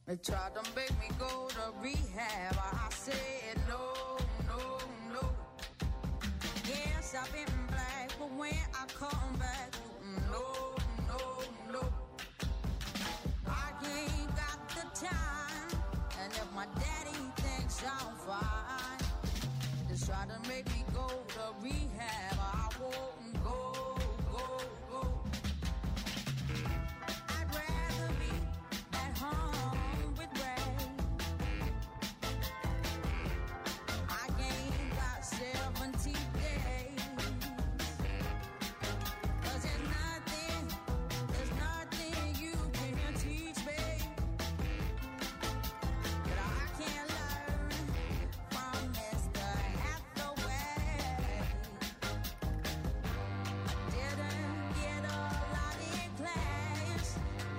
They tried to make me go to rehab. I said no, no, no. Yes, I've been black, but when I come back, no, no, no. I ain't got the time, and if my daddy thinks I'm fine, they try to make me go to rehab. I won't go, go, go. I'd rather be at home with Ray. I ain't got 70 days. 'Cause there's nothing you can teach me that I can't learn from Mr. Hathaway. Didn't get a lot in class,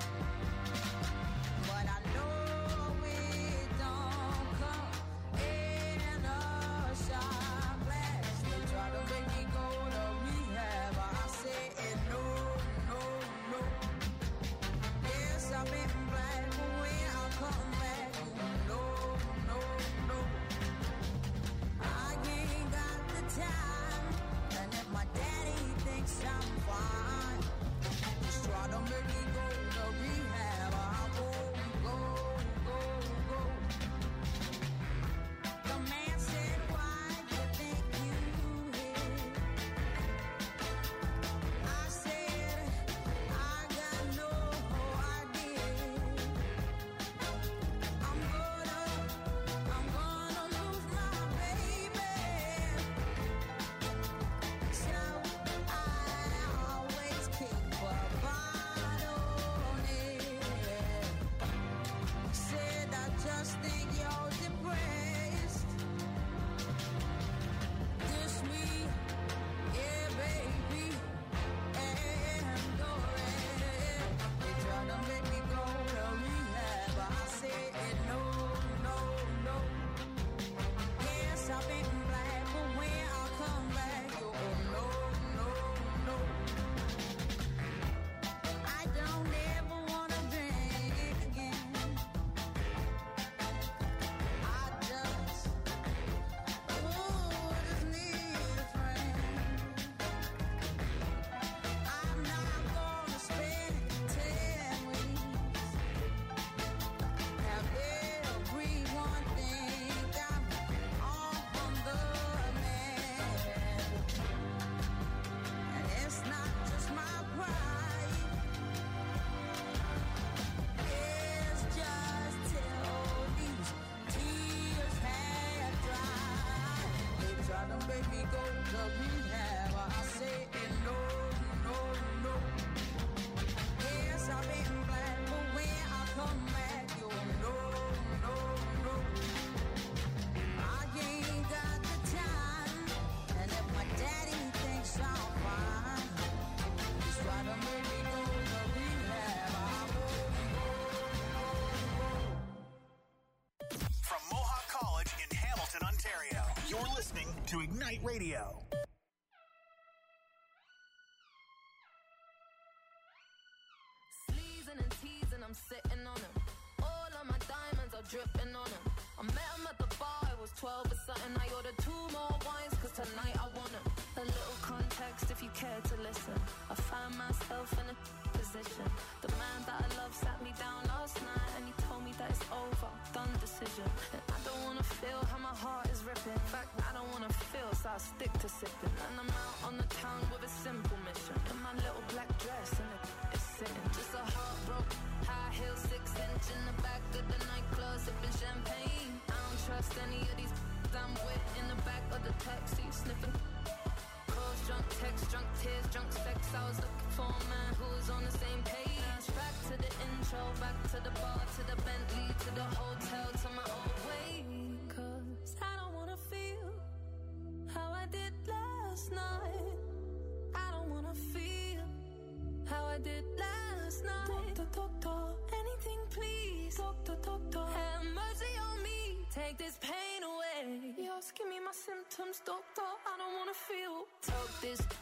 but I know it don't come in a shot glass. They try to make me go to rehab. I said no, no, no. Yes, I've been black, but when I come back, no, no, no. I ain't got the time, and if my daddy thinks I'm fine, just try to make me go to rehab. I won't go, go, go. The man said, why do you think you hit? I said, I got no idea. I'm gonna lose my baby. So I always keep a bottle on it. Said I just think you're depressed. This me, yeah, baby, and go red. They try to make me go to rehab. I said no, no, no. Yes, I've been black, but when I come back, you no, no, no. I don't ever wanna drink again. I just need a friend. I'm not gonna spend 10 weeks. Have everyone think I'm on the man. And it's not just my pride. It's just till these tears have dried. They try to make me go to rehab. I say no, no, no. Yes, I've been black, but when I come back, you no, no, no. I ain't got the time, and if my daddy thinks I'm fine, just try to make me go to rehab. I won't go. From Mohawk College in Hamilton, Ontario, you're listening to Ignite Radio. Sleazing and teasing, I'm sitting on him. All of my diamonds are dripping on him. I met him at the bar, I was 12 or something. I ordered 2 more wines, cause tonight I want him. A little context if you care to listen. I found myself in a position. The man that I love sat me down last night and he told me that it's over, done decision. And I don't wanna feel how my heart is ripping. In fact, I don't wanna feel, so I stick to sipping. And I'm out on the town with a simple mission. In my little black dress and it's sitting. Just a heartbroken, high heel, 6-inch in the back of the nightclub, sipping champagne. I don't trust any of these I'm with in the back of the taxi, sniffing. Calls, drunk texts, drunk tears, drunk sex. I was looking for a man who was on the same page. Now it's back to the intro, back to the bar, to the Bentley, to the hotel, to my old way. 'Cause I don't wanna feel how I did last night. I don't wanna feel how I did last night. Doctor, anything please. Doctor, have mercy on me. Take this pain away. You're asking me my symptoms, doctor. I don't wanna feel. Talk this, how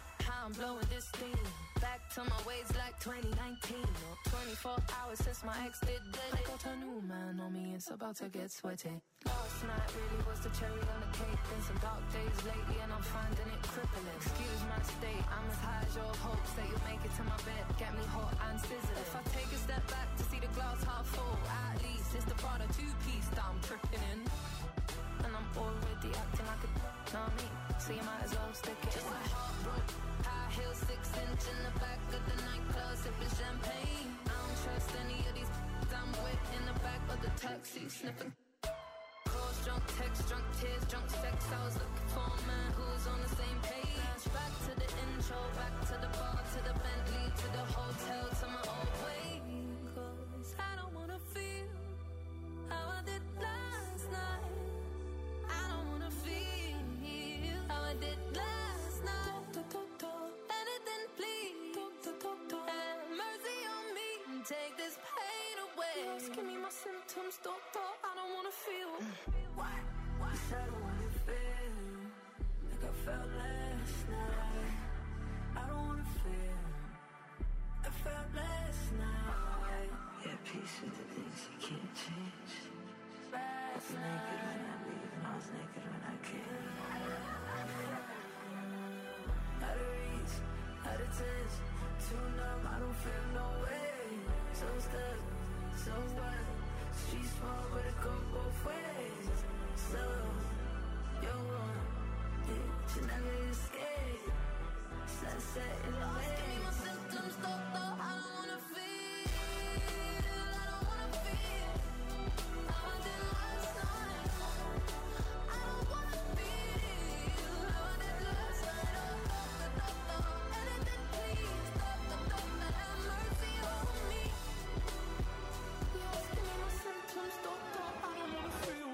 I'm blowing this steam. Back to my ways like 2019. 24 hours since my ex did dead. I got a new man on me, it's about to get sweaty. Last night really was the cherry on the cake. Been some dark days lately and I'm finding it crippling. Excuse my state, I'm as high as your hopes that you'll make it to my bed. Get me hot and sizzling. If I take a step back to see the glass half full, at least it's the Prada two-piece that I'm tripping in. And I'm already acting like a know me, so you might as well stick it. Just my heart broke, high heels 6 inch in the back of the nightclub, sipping champagne. I don't trust any of these I'm with in the back of the taxi, sniffing calls, drunk texts, drunk tears, drunk sex. I was looking for a man who's on the same page. Back to the intro, back to the bar, to the Bentley, to the hotel, to my old way. 'Cause I don't wanna feel how I did last night. I don't wanna feel how I did last night. Anything, please. Have mercy on me and take this pain away. Just give me my symptoms, doctor. I don't wanna feel. Why? I don't wanna feel like I felt last night. I don't wanna feel I felt last night. Yeah, peace with the things you can't change. Last night. Naked when I leave and I was naked when I came. Out of reach, out of touch, too numb, I don't feel no way. So stuck, so what? Street small, but it go both ways. So, you're wrong, yeah, you never escape. Sunset in the way. Give me my symptoms, doctor. I don't wanna feel. I don't wanna feel how I did last night. I don't wanna feel how I did last night. Oh, doctor, anything, please. Doctor, have mercy on me. Yes, give me my symptoms, doctor. I don't wanna feel.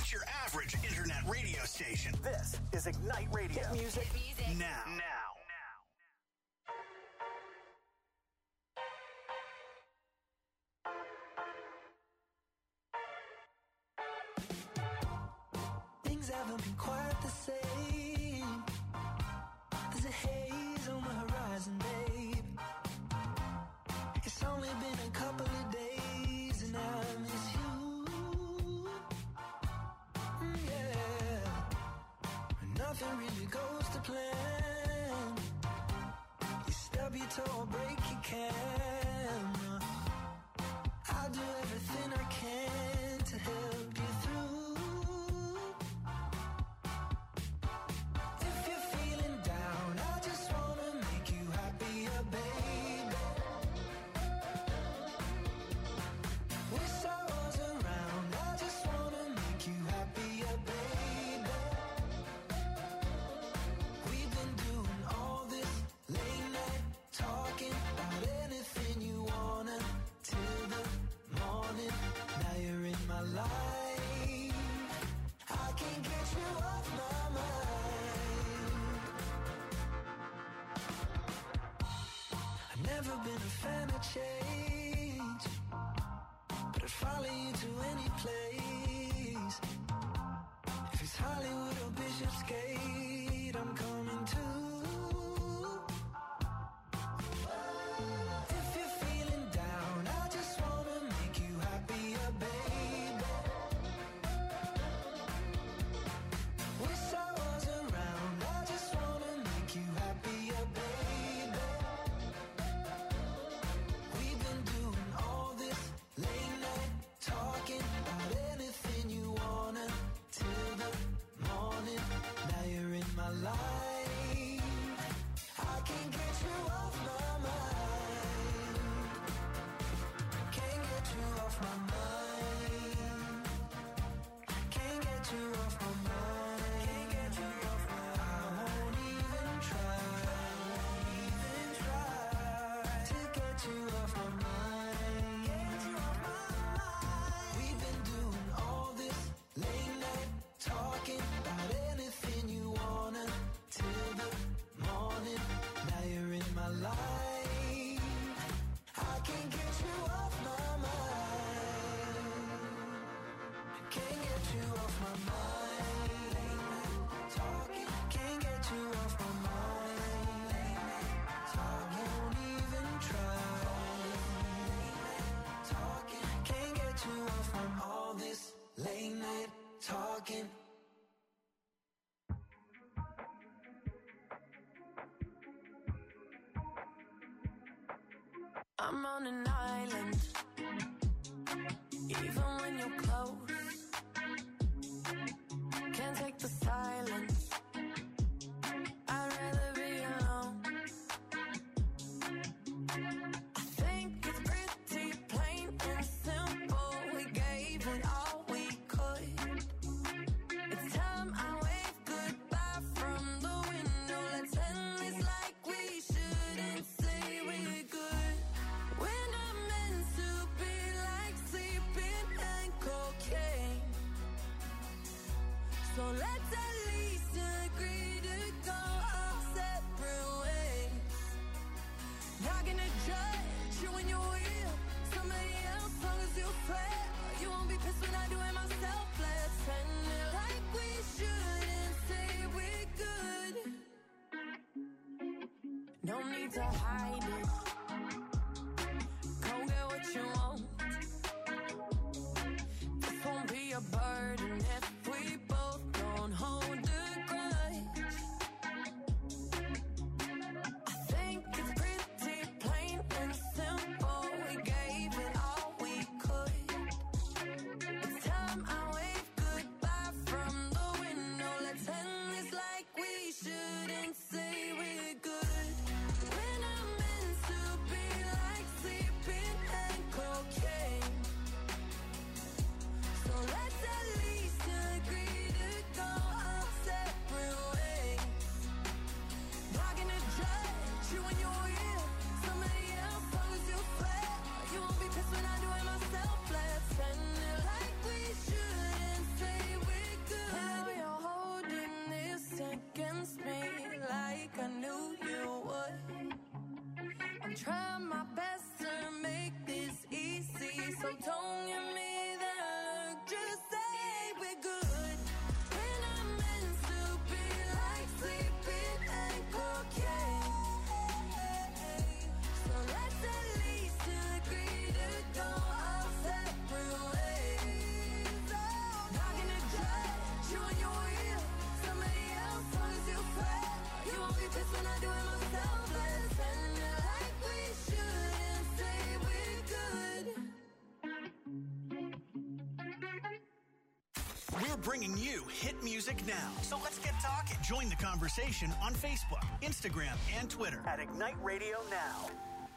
not your average internet radio station. This is Ignite Radio. Hit music now. Things haven't been quite the same. There's a haze on the horizon, babe. It's only been a couple of days and I miss you. Yeah. Nothing really goes to plan. You stub your toe or break your camera. I'll do everything I can to help you through. If you're feeling down, I just wanna make you happier, baby. Wish I was around, I just wanna make you happier, baby. We've been doing all this late night talking about anything you wanna till the morning. Now you're in my life. I can't get you off my mind. I've never been a fan of change, but I'd follow you to any place. If it's Hollywood or Bishopsgate, I'm coming too. If you're feeling down, I just wanna make you happier, baby. Wish I was around, I just wanna make you happier, baby. We've been doing all this late night talking about anything you wanna till the morning. Now you're in my life. I can't get you off my mind. Can't get you off my mind. Can't get you off my mind. Can't get you off my mind. I won't even try to get you off my mind. Get you off my mind. We've been doing all this late night talking about anything you wanna till the morning. Now you're in my life. I can't get you off my mind. Can't get you off my mind. Late night talking. Can't get you off my mind. Late night talking. I won't even try. Late night talking. Can't get you off from all this late night talking. I'm on an island, even when you're close. Can't take the silence. I'd rather be alone. I think it's pretty plain and simple. We gave it all we could. It's time I wave goodbye from the window. Let's end this like we shouldn't say we're good. We're not meant to be like sleeping and cocaine. So let's at least agree to go our separate ways. Not gonna judge you when you're with somebody else, long as you swear you won't be pissed when I do it myself. Let's end it like we shouldn't say we're good. No need to hide it. Go get what you want. This won't be a burden if we both don't hold a grudge. I think it's pretty plain and simple. We gave it all we could. It's time I wave goodbye from the window. Let's end this like we shouldn't say we're good. We're not meant to be like sleeping and cocaine. So let's at least agree We're bringing you hit music now. So let's get talking. Join the conversation on Facebook, Instagram, and Twitter at Ignite Radio Now.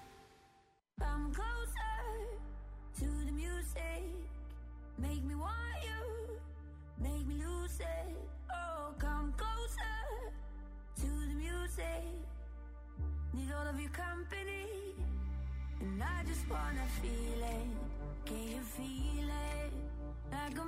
Come closer to the music. Make me want you. Make me lose it. Oh, come closer to the music. Need all of your company. And I just wanna feel it. Can you feel it? Like a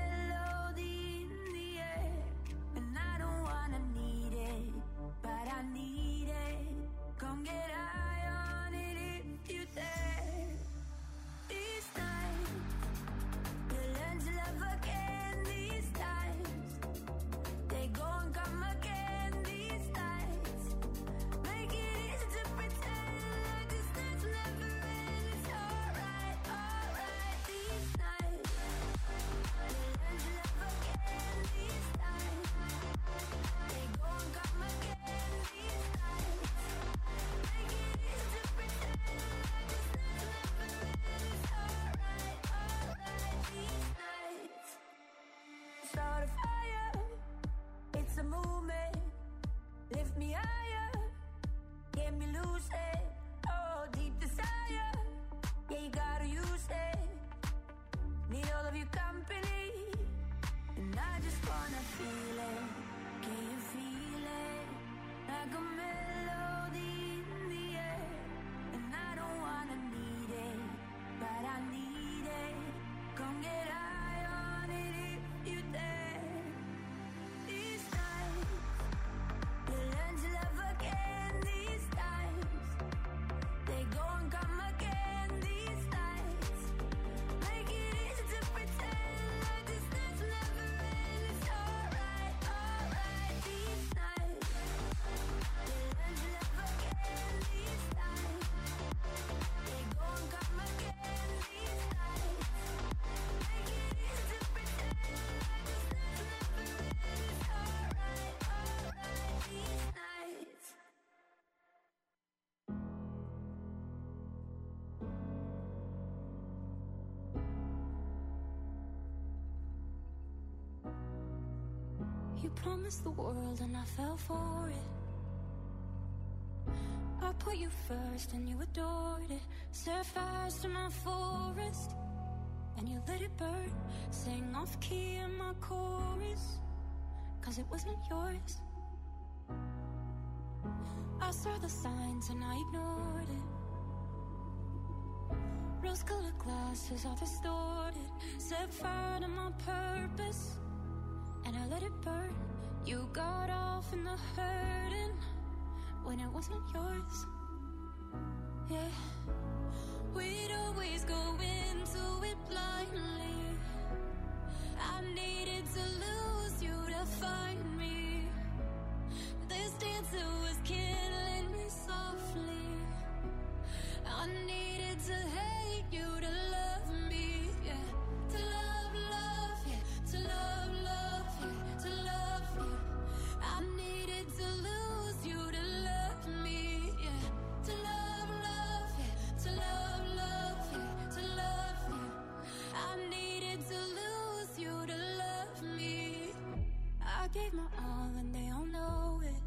melody in the air. And I don't wanna need it, but I need it. Come get high on it if you dare. These nights, you'll learn to love again. These times, they go and come again. These nights, make it easy to pretend like this night's never end. It's alright, alright. These nights, you'll learn to love again. These times, they go and come again. These nights, make it easy to pretend like this night's never end. It's alright, alright. These nights, start a fire. It's a movement. Lift me higher. Get me lucid. Oh, deep desire. Yeah, you gotta use it. Need all of your company. And I just wanna feel it. Can you feel it? Like a melody in the air. And I don't wanna need it, but I need it. Come get high on it if you dare. These nights, you learn to love again. These times, they go and come again. These nights, make it easy to pretend like this night's never end. It's alright, alright. These nights, you learn to love again. These times, they go and come again. These nights, make it easy to pretend like this night's never end. It's alright, alright. These nights. You promised the world and I fell for it. I put you first and you adored it. Set fires to my forest and you let it burn. Sang off key in my chorus, 'cause it wasn't yours. I saw the signs and I ignored it. Rose-colored glasses all distorted. Set fire to my purpose and I let it burn. You got off in the hurting when it wasn't yours. Yeah, we'd always go into it blindly. I needed to lose you to find me. This dancer was killing me softly. I needed to hate you to love me, yeah. To love, love, yeah. To love, love, yeah. To love you. I needed to lose you to love me, yeah. To love, love, yeah. To love, love, yeah. To love you. I needed to lose you to love me. I gave my all and they all know it.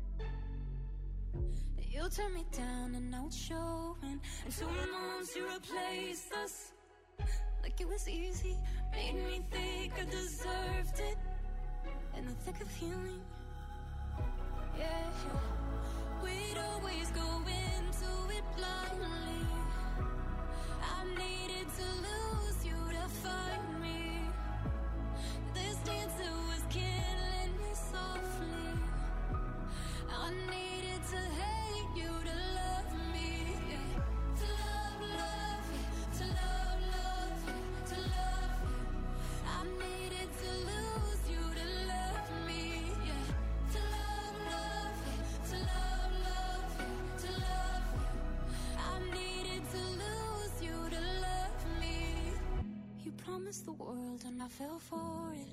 You turned me down and now it's showing. And 2 months you replaced us like it was easy. Made me think I deserved it in the thick of healing. Yeah, we'd always go into it blindly. I needed to lose you to find me. This dancer was killing me softly. I needed to hate you to love me, yeah. To love, love, yeah. To love, love, yeah. To love you. I needed to lose you to love me, yeah. To love, love, yeah. To love, love, yeah. To love you. I needed to lose you to love me. You promised the world and I fell for it.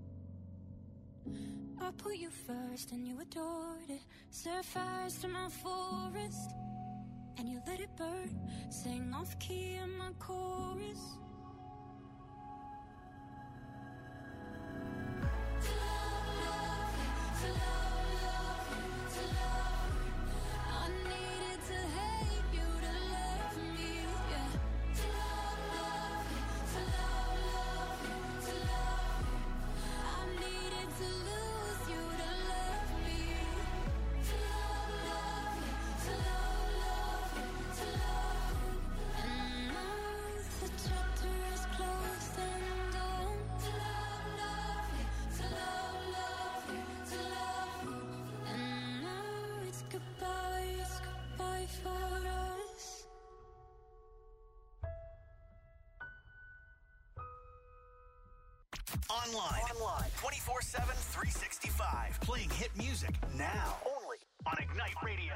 I put you first and you adored it. Set fires to my forest and you let it burn. Sang off key in my chorus. Online. 24/7, 365. Playing hit music now. Only on Ignite Radio.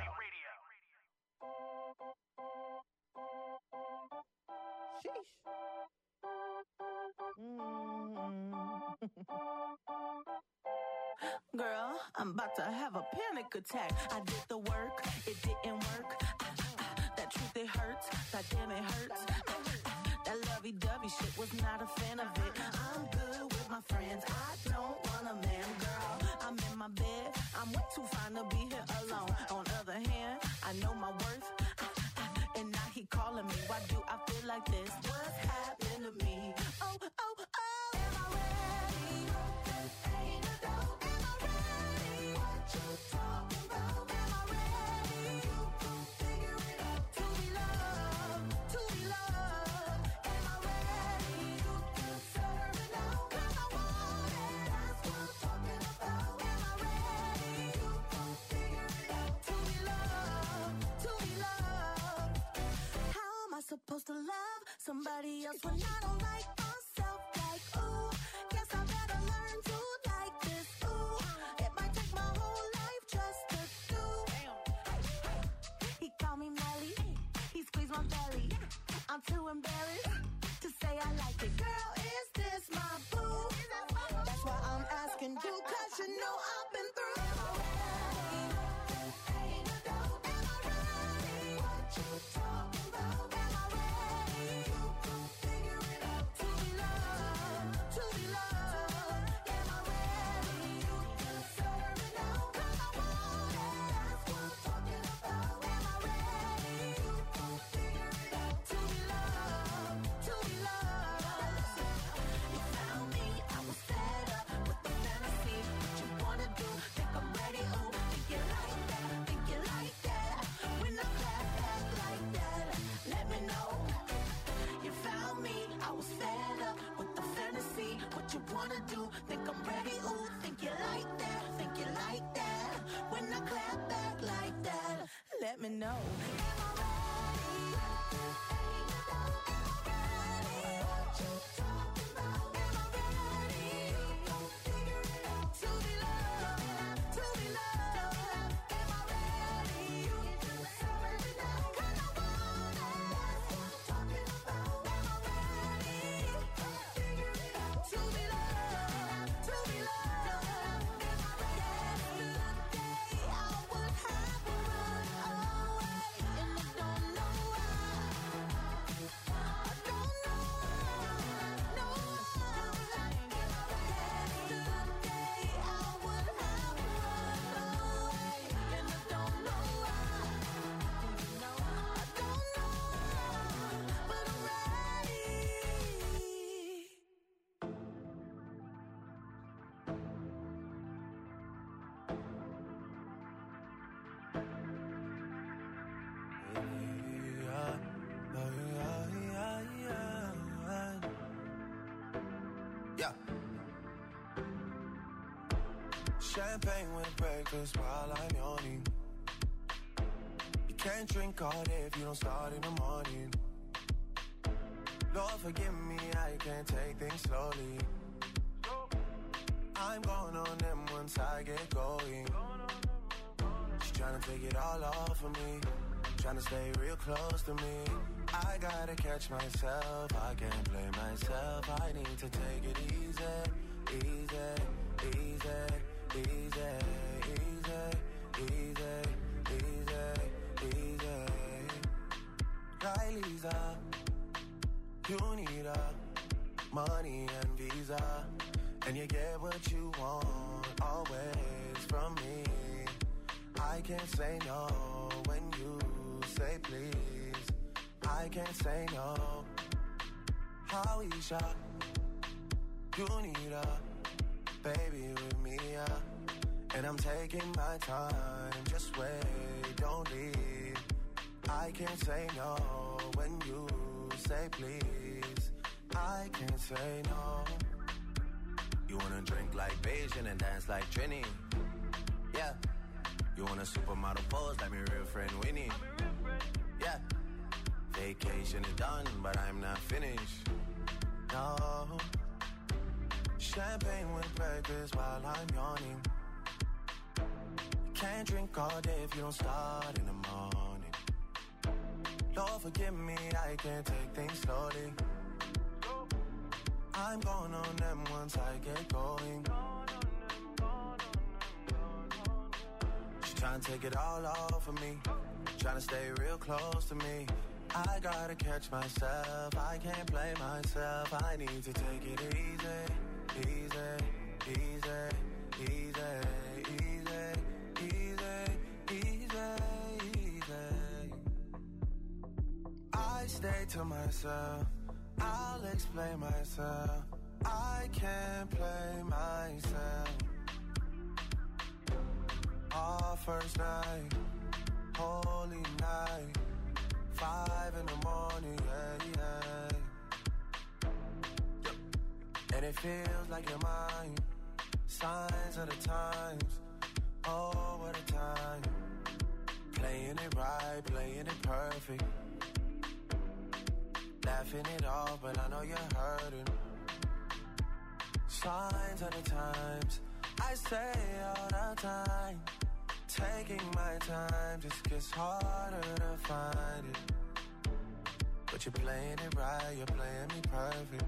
Sheesh. Girl, I'm about to have a panic attack. I did the work, it didn't work. That truth, it hurts. That damn, it hurts. That lovey-dovey shit, was not a fan of it. I'm good with my friends. I don't want a man, girl. I'm in my bed. I'm way too fine to be here alone. On the other hand, I know my worth. And now he calling me. Why do I feel like this? What's happened to me? Oh, oh, oh. Am I ready? Ain't a dope. Am I ready? What you talking about? Am I ready? You can figure it out. To be loved, to be loved. Am I ready? You can serve it out. 'Cause I want it. That's what I'm talking about. Am I ready? You can figure it out. To be loved, to be loved. How am I supposed to love somebody else when I don't like myself? Like, ooh, guess I better learn to like this. Ooh, it might take my whole life just to do. He called me Melly, he squeezed my belly. I'm too embarrassed to say I like it. Girl, is this my boo? That's why I'm asking you, 'cause you know I've been through. Am I ready? Ain't a dope. Am I ready? What you talking about? Am I ready? You can figure it out. To be loved, to be loved. Am I ready? You can serve it out. 'Cause I want it. That's what I'm talking about. Am I ready? You can figure it out. To be loved, to be loved. You found me, I was fed up with the fantasy. What you wanna do? Think I'm ready? Ooh, think you like that? Think you like that? When I clap back like that, let me know. You found me, I was fed up with the fantasy. What you wanna do? Think I'm ready? Ooh, think you like that? Think you like that? When I clap back like that, let me know. Am I ready? Ain't a doubt. Am I ready? What you talking about? Am I ready? You gon' figure it out. To be loved, to be loved. Am I ready? You can serve it out. 'Cause I want it. That's what I'm talking about. Am I ready? Figure it out. To be loved, to be loved. Am I ready? Yesterday I would have run away, and I don't know why. I don't know why. No. Yesterday I would have run away, and I don't know why. I don't know why, but I'm ready. Yeah. Champagne with breakfast while I'm yawning. You can't drink all day if you don't start in the morning. Lord, forgive me, I can't take things slowly. I'm going on them once I get going. She's trying to take it all off of me, trying to stay real close to me. I gotta catch myself, I can't blame myself. I need to take it easy, easy, easy, easy, easy, easy, easy, easy. Right, Lisa, you need money and visa, and you get what you want always from me. I can't say no when you say please. I can't say no. How Isha, you need a baby with me, and I'm taking my time. Just wait, don't leave. I can't say no when you say please. I can't say no. You wanna drink like Beijing and dance like Trini? Yeah. You want a supermodel pose like my real friend Winnie? Yeah. Vacation is done, but I'm not finished. No. Champagne with breakfast while I'm yawning. Can't drink all day if you don't start in the morning. Lord forgive me, I can't take things slowly. I'm going on them once I get going. She tryna take it all off of me, tryna stay real close to me. I gotta catch myself, I can't play myself. I need to take it easy, easy, easy, easy, easy, easy, easy, easy. I stay to myself, I'll explain myself. I can't play myself. Our first night, holy night, 5 in the morning, yeah. And it feels like you're mine. Signs of the times, oh what a time. Playing it right, playing it perfect. Laughing it off, but I know you're hurting. Signs of the times, I say all the time. Taking my time just gets harder to find it. But you're playing it right, you're playing me perfect.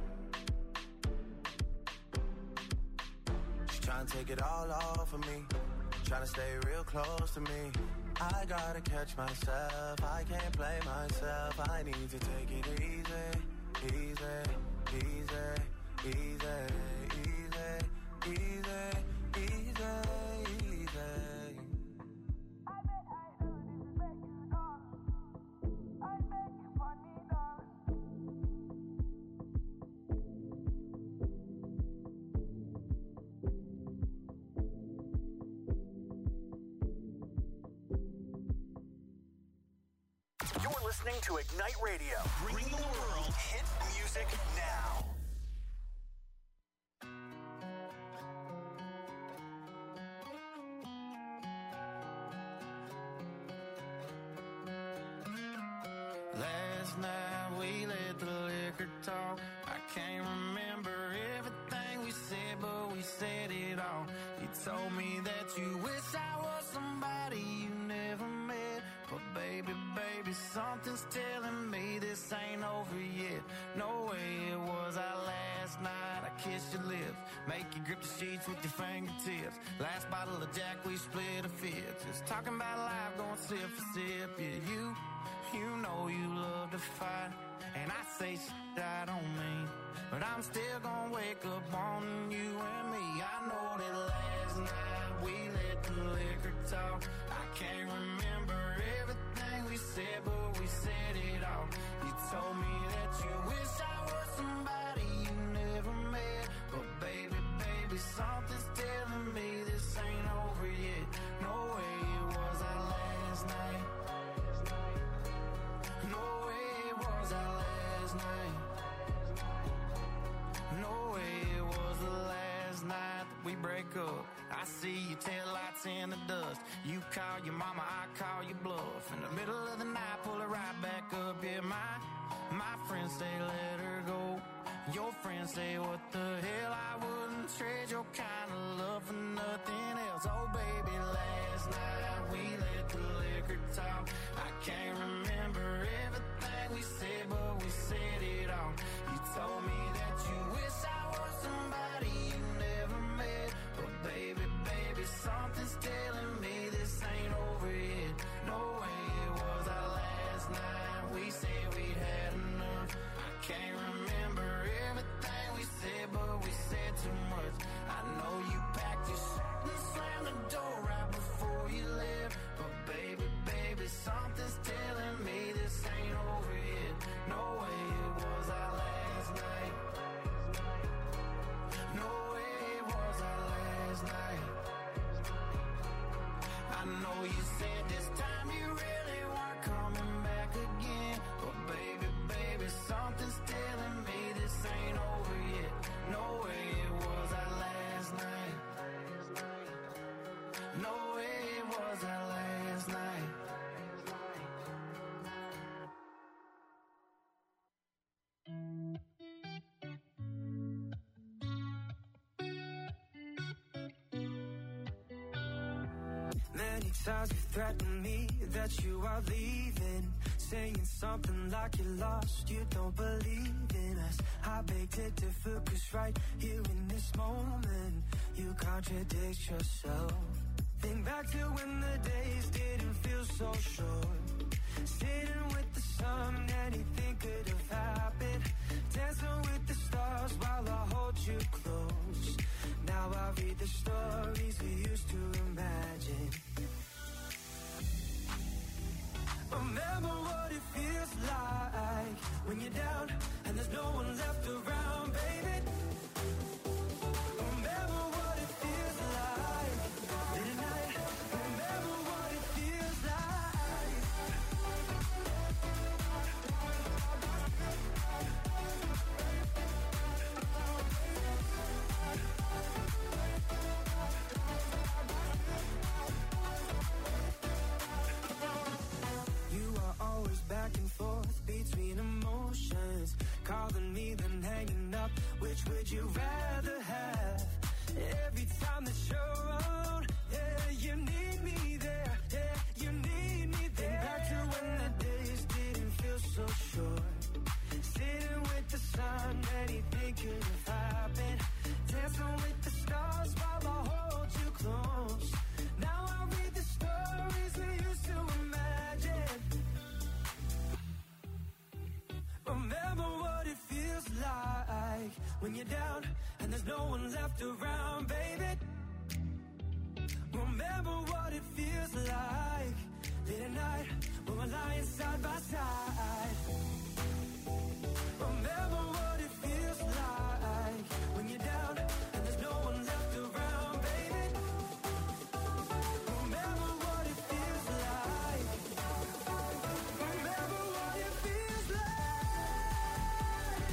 She's trying to take it all off of me, trying to stay real close to me. I gotta catch myself, I can't play myself. I need to take it easy, easy, easy, easy, easy, easy, easy, easy. Listening to Ignite Radio, bringing the world hit music now. Last night we let the liquor talk. I can't remember everything we said, but we said it all. You told me that you wish I was somebody you never met, but baby, something's telling me this ain't over yet. No way it was our last night. I kissed your lips, make you grip the sheets with your fingertips. Last bottle of Jack, we split a fifth. Just talking about life, going sip for sip. Yeah, you know you love to fight, and I say shit I don't mean, but I'm still gonna wake up wanting you and me. I know that last night we let the liquor talk. I can't remember everything we said, but we said it all. You told me that you wish I was somebody you never met, but baby, something's telling me this ain't over yet. No way it was our last night. No way it was our last night. No way it was the last night that we break up. I see your taillights in the dust. You call your mama, I call your bluff. In the middle of the night, pull her right back up. Yeah, my friends say let her go. Your friends say what the hell, I wouldn't trade your kind of love for nothing else. Oh baby, last night we let the liquor talk. I can't remember everything we said, but we said it all. You told me that you wish I was somebody you never met, but baby, something's telling me this ain't over yet. No way it was our last night. We said we'd had enough. I can't remember everything we said, but we said too much. I know you packed your shit and slammed the door right before you left, but baby, something's telling me this ain't over yet. No Many times you threatened me that you are leaving, saying something like you're lost, you don't believe in us. I beg to differ, 'cause right here in this moment, you contradict yourself. Think back to when the days didn't feel so short. Sitting with the sun, anything could have happened. Dancing with the stars while I hold you close. Now I read the stories we used to imagine. Remember what it feels like when you're down and there's no one left around, baby. Remember what it feels like in the night. Remember what it feels like. You are always back and forth between emotions, calling me then hanging up. Which would you rather have? Every time that you're around, yeah, you need me there, yeah, you need me there. Think back to when the days didn't feel so short. Sitting with the sun, anything could have happened. Dancing with the stars while I hold you close. Now I read the stories we used to imagine. Remember what it feels like when you're down and there's no one left around, baby. Remember what it feels like late at night when we're lying side by side. Remember what it feels like when you're down and there's no one left around, baby. Remember what it feels like. Remember what it feels like.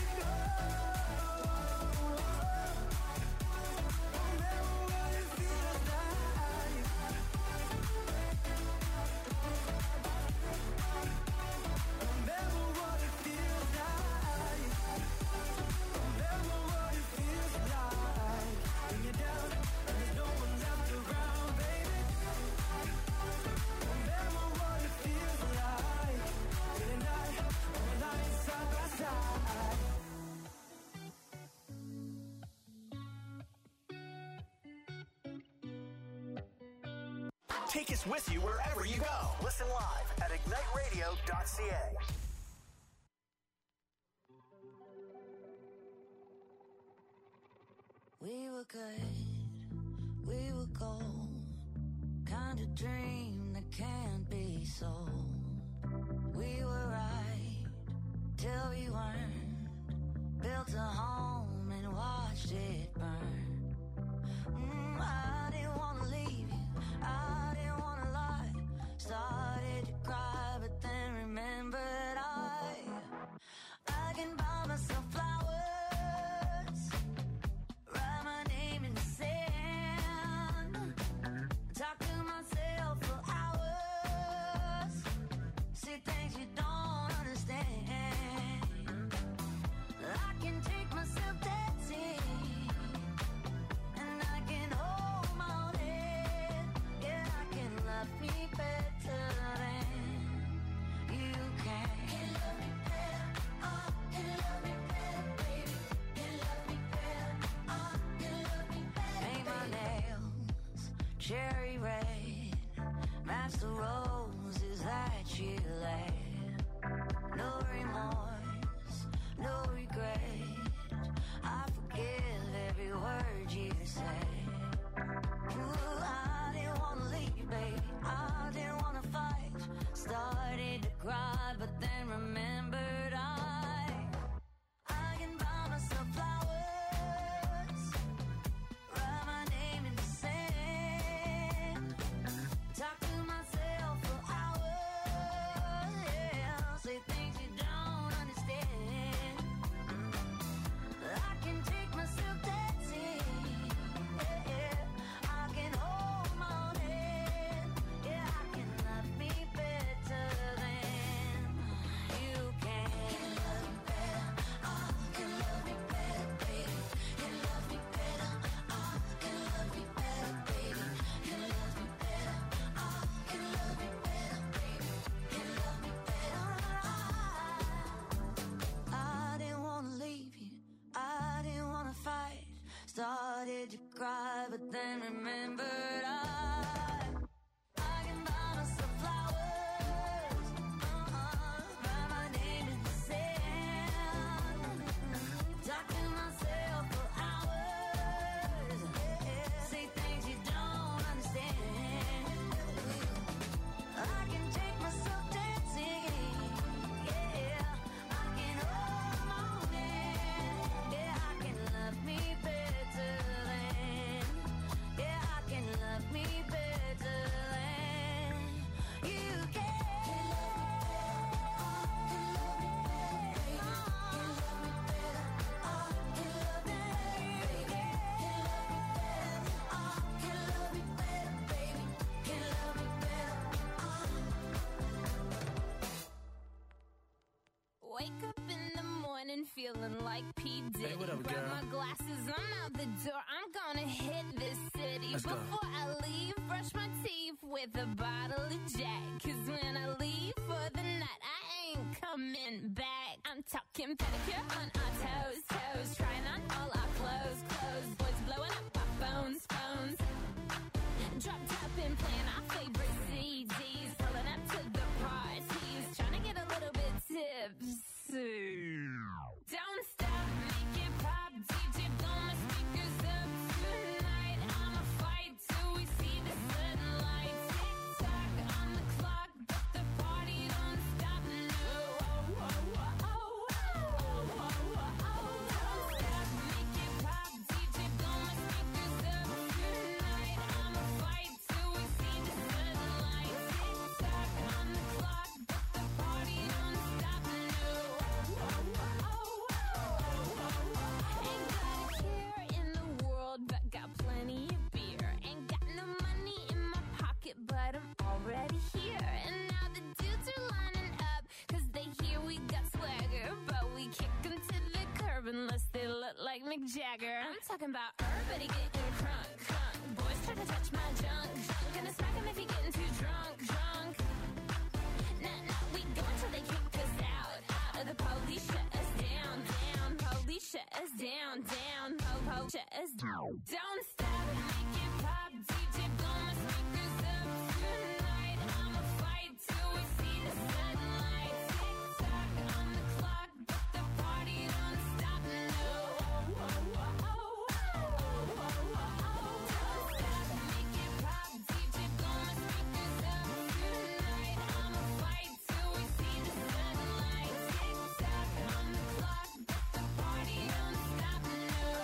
Remember what it feels like. Remember what it feels like. Remember what it feels like when you're down and there's no one left around, baby. Remember what it feels like in the night when we're lying side by side. Take us with you wherever you go. Listen live at igniteradio.ca. We were good, we were gold, kind of dream that can't be sold. We were right till we weren't, built a home and watched it burn. I didn't want to leave you, I didn't want to lie. Started to cry, but then remembered I can buy myself flowers, write my name in the sand, talk to myself for hours, see things you don't understand. I can take myself dancing, and I can hold my own head. Yeah, I can love me better than you can. Can love me better, can love me better, baby. Can love me better, can love me better. Paint my nails cherry red, match the roses that you laid. No remorse, no regret. I forgive every word you said. Ooh, I didn't want to leave, baby. I didn't want to fight. Started to cry, but then remembered I can buy myself flowers, write my name in the sand, talk to myself for hours, yeah, say things you don't understand. started to cry, but then remembered I can buy myself flowers, write my name in the sand, talk to myself for hours, say things you don't understand. I can take myself dancing, yeah, I can hold my own hand, yeah, I can love me better than, yeah, I can love me better than you can. Wake up in the morning feeling like P. Diddy. Hey, what up, Grab girl? my glasses, I'm out the door. I'm gonna hit this city. Let's go. Before I leave, brush my teeth with a bottle of Jack. Cause when I leave for the night, I ain't coming back. I'm talking pedicure on our toes, toes. Trying on all our clothes, clothes. Boys blowing up our phones, phones. Drop top and playing our favorite CDs. Pulling up to the parties. Trying to get a little bit tipsy. Don't stop, make it pop. DJ, blow my speakers up tonight. I'ma fight till we see the sunlight. Tick tock on the clock, but the party don't stop. No. Don't stop, make it pop. DJ, blow my speakers up tonight. I'ma fight till we see the sunlight. Tick tock on the clock, but the party don't stop. No. Ain't got a care in the world, but got plenty of beer. Ain't got no money in my pocket, but I'm already here. And now the dudes are lining up, cause they hear we got swagger. But we kick them to the curb unless they look like Mick Jagger. I'm talking about everybody getting crunk, crunk. Boys try to touch my junk, junk. Gonna smack him if he getting too drunk, drunk. Nah, we go until they kick us out. The police shut us down, down. Police shut us down, down. Shut us down. Don't stop, make it pop. DJ, blow my speakers up tonight. I'ma fight till we see the sunlight. Tick tock on the clock, but the party don't stop. No. Don't stop, make it pop. DJ, blow my speakers up tonight. I'ma fight till we see the sunlight. Tick tock on the clock, but the party don't stop. No.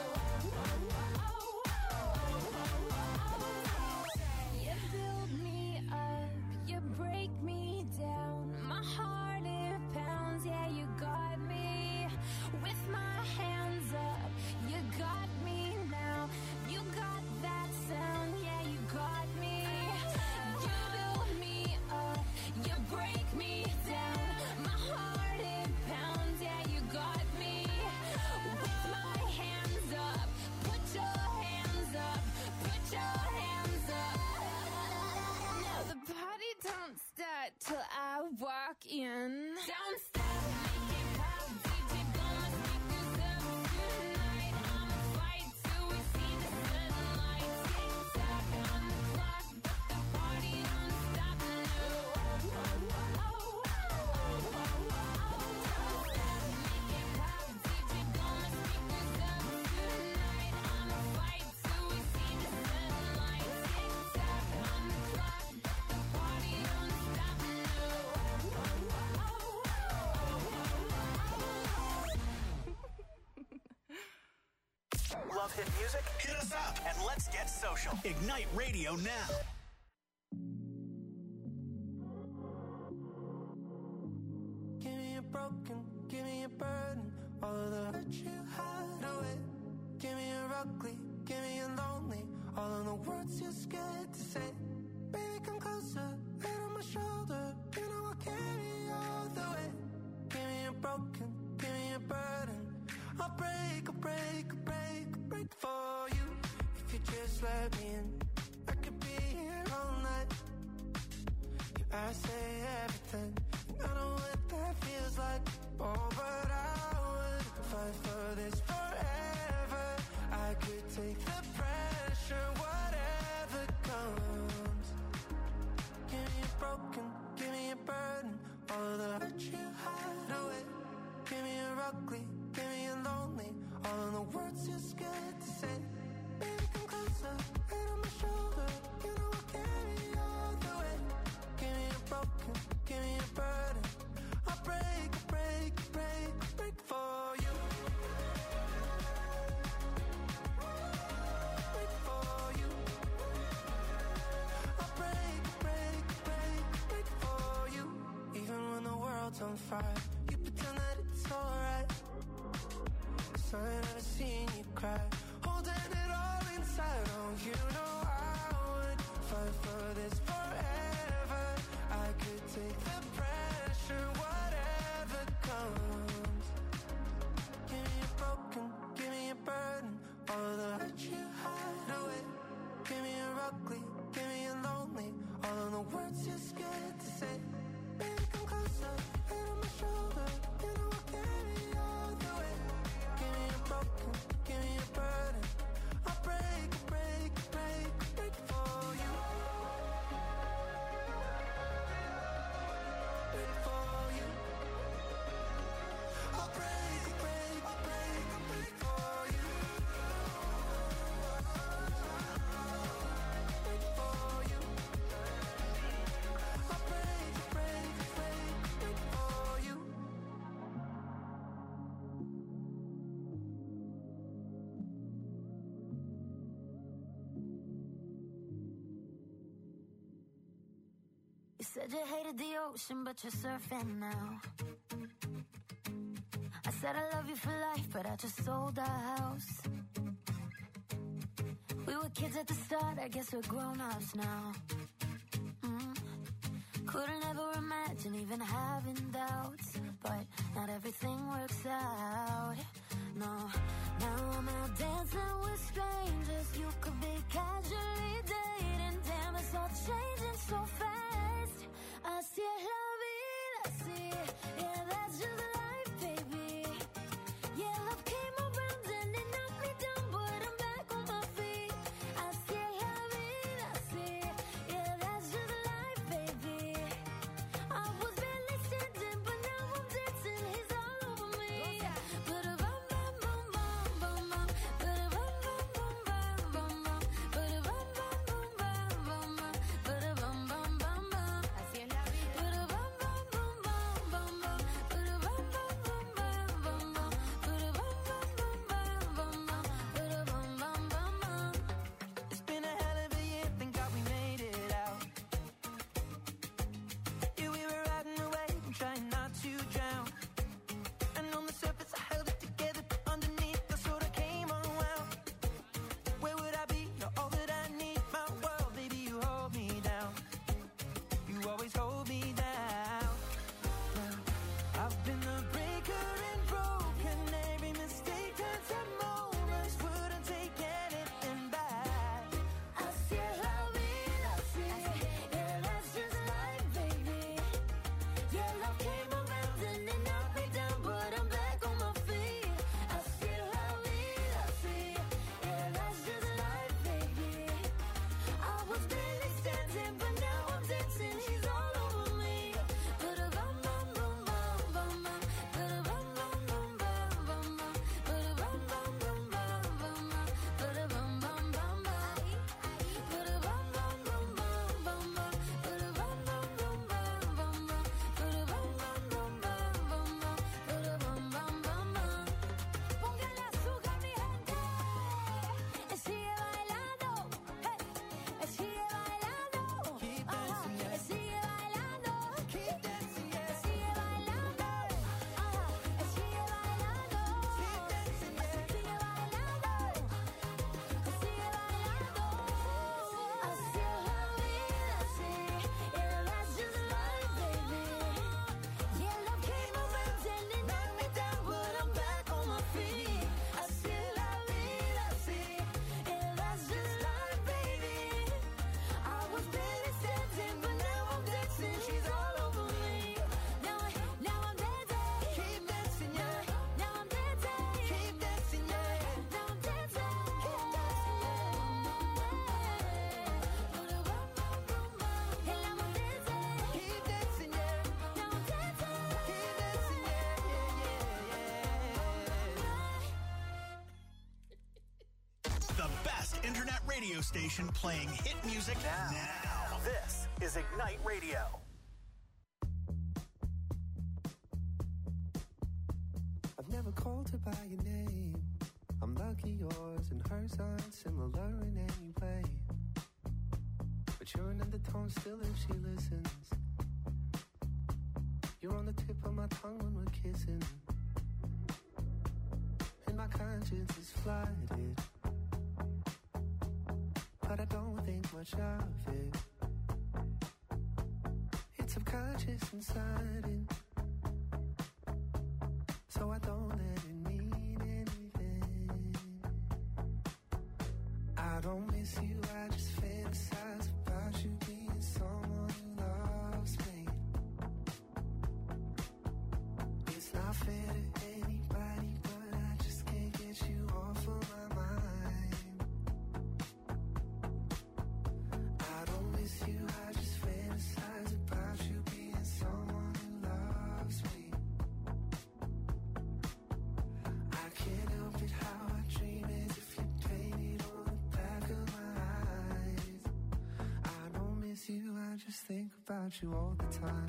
You build me up, you break me down. My heart it pounds, yeah, you got me. With my hands up, you got me now. You got that sound, yeah, you got me. You build me up, you break me down. My heart it pounds, yeah, you got me. With my hands up, put your hands up, put your hands up. No, the party don't start till I walk in. Don't stop, make it pop. DJ, blow my speakers up tonight. I'ma fight till we see the sunlight. Tick tock on the clock, but the party don't stop. No. Don't stop, make it pop. DJ, blow my speakers up tonight. I'ma fight till we see the sunlight. Tick tock on the clock, but the party don't stop. No. Love hit music? Hit us up and let's get social. Ignite Radio now. Give me a broken, give me a burden, all of the hurt you hide away. Give me a ugly, give me a lonely, all of the words you're scared to say. Baby, come closer, head on my shoulder, you know I'll carry you all the way. Give me a broken, give me a burden, I'll break, I'll break, I'll break, I'll break for you. If you just let me in, I could be here all night. I say everything, and I know what that feels like. Oh, but I would fight for this forever. I could take the pressure said you hated the ocean, but you're surfing now. I said I love you for life, but I just sold our house. We were kids at the start, I guess we're grown-ups now. Couldn't ever imagine even having doubts, but not everything works out. No, now I'm out dancing with strangers. You could be casually dating. Damn, it's all changing so fast. Así es la vida, así. Yeah, that's just life, baby. Yeah, love came around and it knocked me down, but I'm back on my feet. Así es la vida, así. Yeah, that's just life, baby. I was barely standing, but now I'm dancing. He's all over me. Ba-da-bum, bum, bum, bum, bum, bum. Ba-da-bum, bum, bum, bum, bum, bum. Ba-da-bum, bum, bum, bum, bum, bum. Ba-da-bum, bum, bum, bum. Así es la vida. Ba-da-bum, bum, bum, bum, bum, bum. Ba-da-bum, bum, bum, bum, bum, bum. Ba-da-bum, bum, bum, bum, bum, bum. Ba-da-bum, bum, bum, bum. It's been a hell of a year, thank God we made it out. Yeah, we were riding away and trying not to drown. And on the surface I held it together, but underneath I sort of came unwound. Where would I be? You're all that I need, my world, baby, you hold me down. You always hold me down. Now, I've been the breaker and broken. Every mistake turns to moments. Wouldn't take anything back. Así es la vida, así. Yeah, that's just life, baby. Yeah, love came around and it knocked me down, but I'm back on my feet. Así es la vida, así. Yeah, that's just life, baby. I was barely standing, but now I'm dancing. He's all over me. Ba-da-bum, bum, bum, bum, bum, bum. Ba-da-bum, bum, bum, bum, bum, bum. Ba-da-bum, bum, bum, bum, bum, bum. Ba-da-bum, bum, bum, bum. Ba-da-bum, bum, bum, bum, bum, bum. Ba-da-bum, bum, bum, bum, bum, bum. Ba-da-bum, bum, bum, bum, bum, bum. Ba-da-bum, bum, bum, bum. Póngale azúcar, mi gente. Sigue bailando. Hey. Sigue bailando. Keep dancing, yeah. Sigue bailando. Keep dancing, yeah. Sigue bailando. Sigue bailando. Keep dancing, yeah. Sigue bailando. Sigue bailando. Así es la vida, así. Yeah, that's just life, baby. Yeah, love came around and it knocked me down, but I'm back on my feet. Así es la vida, así. Yeah, that's just life, baby. I was barely standing, but now I'm dancing. She's all over me. Now I'm dancing. Keep dancing, yeah. Now I'm dancing. Keep dancing, yeah. Now I'm dancing. Keep dancing, yeah. And now I'm dancing. Keep dancing, yeah. Now I'm dancing. Keep dancing, yeah, The best internet radio station playing hit music now. This is Ignite Radio. I've never called her by your name. I'm lucky yours and hers aren't similar in any way. But you're an undertone still if she listens. You're on the tip of my tongue when we're kissing. And my conscience is flooded. But I don't think much of it. It's subconscious and sudden. So I don't let it mean anything. I don't miss you, I just fantasize about you being someone who loves me. It's not fair to anybody, but I just can't get you off of my mind. I don't miss you, I just fantasize about you being someone who loves me. I can't help it how I dream as if you painted on the back of my eyes. I don't miss you, I just think about you all the time.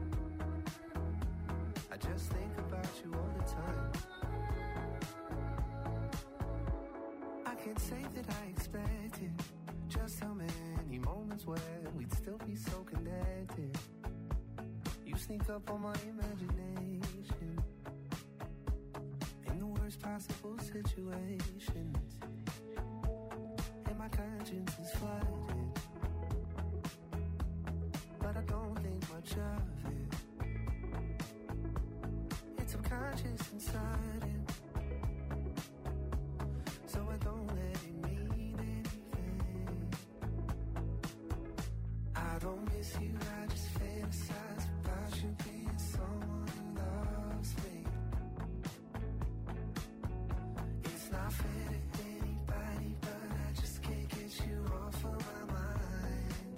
I just think about you all the time. I can't say that I expect it. Just us how many moments where we'd still be so connected. You sneak up on my imagination in the worst possible situations, and my conscience is flooded, but I don't think much of it. It's subconscious and sudden, so I don't let it mean anything. I don't miss you, I just fantasize about you being someone who loves me. It's not fair to anybody, but I just can't get you off of my mind.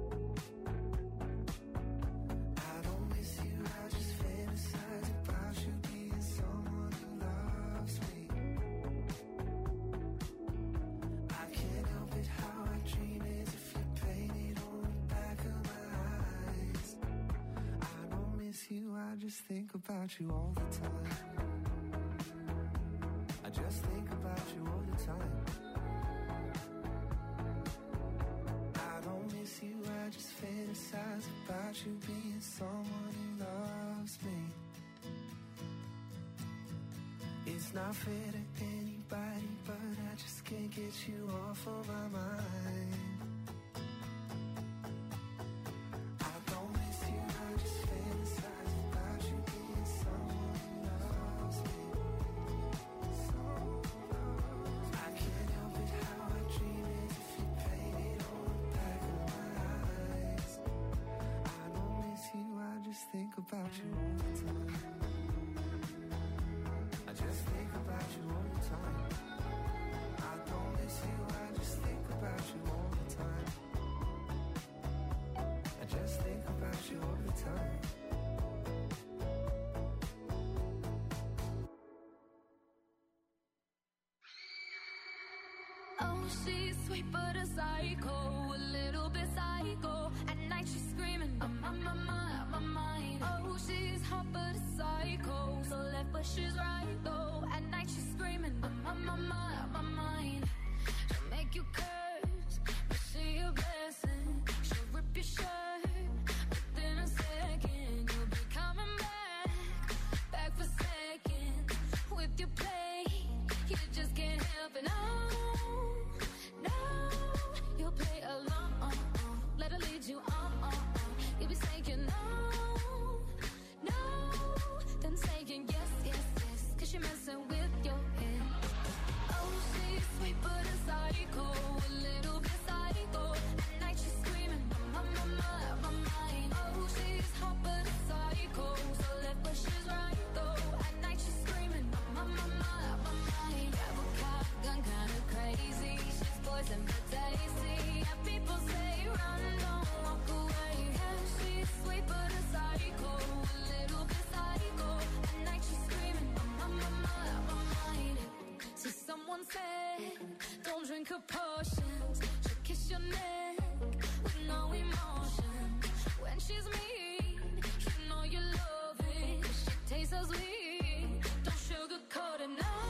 I don't miss you, I just fantasize about you being someone who loves me. I can't help it, how I dream is if you painted on the back of my eyes. I don't miss you, I just think about you all the time. I just think about you all the time. I don't miss you, I just fantasize about you being someone who loves me. It's not fair to anybody, but I just can't get you off of my mind. I don't miss you, I just fantasize about you being someone who loves me. I can't help it, how I dream is if you painted on the back of my eyes. I don't miss you, I just think about you all the time. I just think about you all the time. I don't miss you, I just think about you all the time. I just think about you all the time. Oh, she's sweet but a psycho, a little bit psycho. At night she's screaming, I'm on my mind. Oh, she's hot but a psycho, so left but she's right though. At night she's screaming, I'm on my mind. She'll make you curse, but she a blessing. She'll rip your shirt within a second. You'll be coming back for seconds with your play. You just can't help it. No, you'll play along. Let her lead you on. You'll be saying no, then saying yes, 'cause you're messing with your head. Oh, she's sweet but a psycho, a little bit psycho. At night she's screaming, my mind. Oh, she's hot but a psycho, so left but she's right though. At night she's screaming, my mind. Grab a cop gun, kinda crazy. She's poison but tasty. Yeah, people say run, don't walk away. Yeah, she's sweet but a psycho, a little bit psycho. At night she's screaming, my mind. So someone said, don't drink her potions. She'll kiss your neck with no emotion. When she's mean, you know you love it. She tastes so sweet, don't sugarcoat it. No,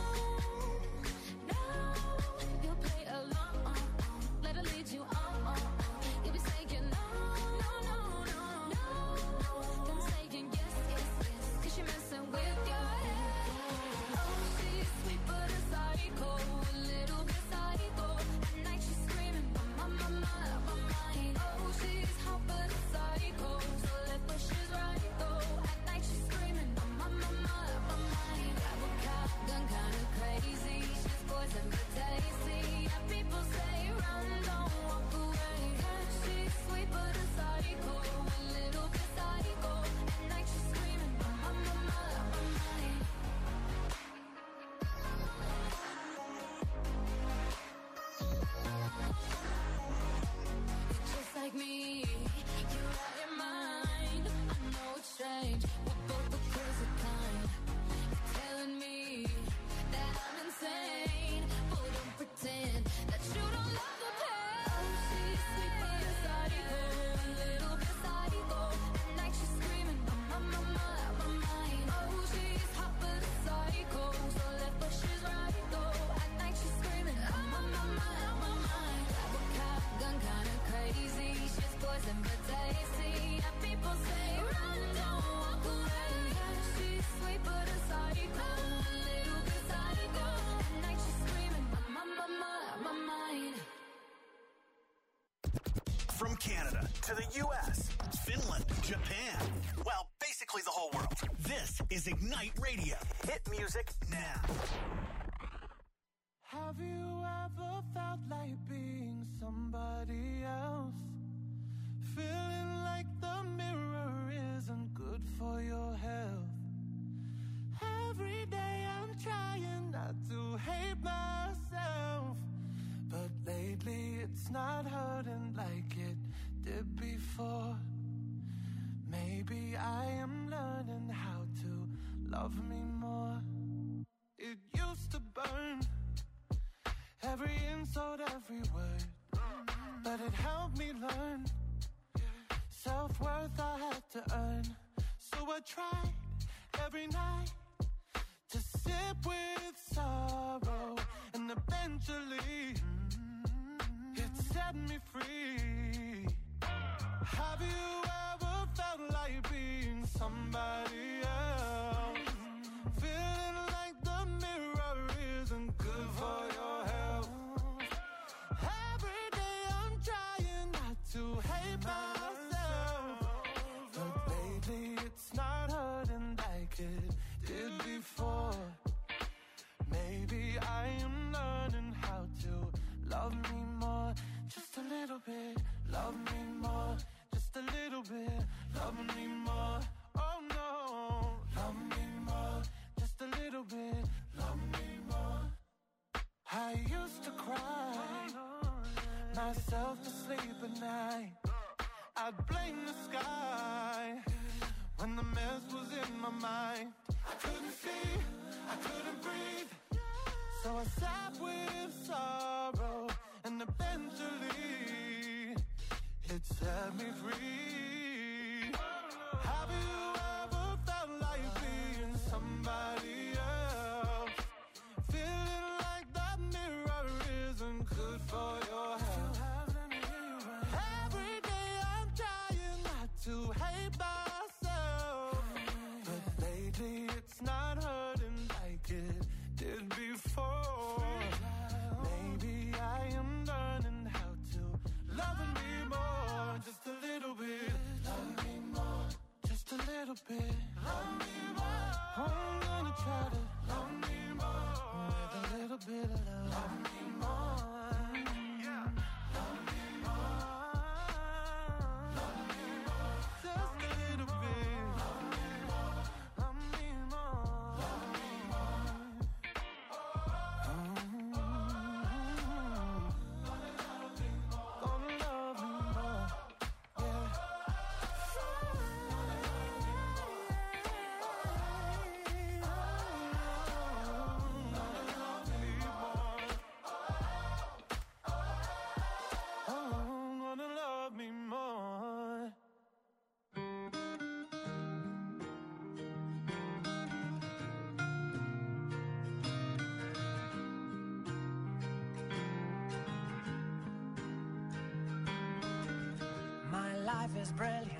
you'll play along. Let her lead you on. You'll be saying no, then saying yes, 'cause you're messing with your head. Oh, she's sweet but a psycho, a little bit psycho. At night she's screaming, my mind. Oh, she's hot but a psycho, so left but she's right though. At night she's screaming, my mind. Canada to the U.S., Finland, Japan. Well, basically the whole world. This is Ignite Radio. Hit music now. Have you ever felt like being somebody else? Feeling like the mirror isn't good for your health. Every day I'm trying not to hate myself, but lately it's not hurting like it did before. Maybe I am learning how to love me more. It used to burn, every insult, every word, but it helped me learn self-worth I had to earn. So I tried every night to sit with sorrow, and eventually it set me free. Have you ever felt like being somebody else? Feeling like the mirror isn't good for your health. Every day I'm trying not to hate myself, but lately it's not hurting like it did before. Maybe I am learning how to love me more. Just a little bit, love me more. Just a little bit, love me more. Oh no, love me more. Just a little bit, love me more. I used to cry myself to sleep at night. I'd blame the sky when the mess was in my mind. I couldn't see, I couldn't breathe, so I sat with sorrow, and eventually it set me free. Have you ever felt like being somebody else? Feeling like that mirror isn't good for your health. Every day I'm trying not to hate myself, but lately it's not hurting like it did before. Maybe I am learning how to love me more. Just a little bit, love me more. Just a little bit, love me more. I'm gonna try to love me more with a little bit of love. Love me more. Yeah. Love me more. Love me more. Just a little bit. Love me more. Love me more. Love me more. Gonna love me more. Yeah. Gonna love me more. My life is brilliant,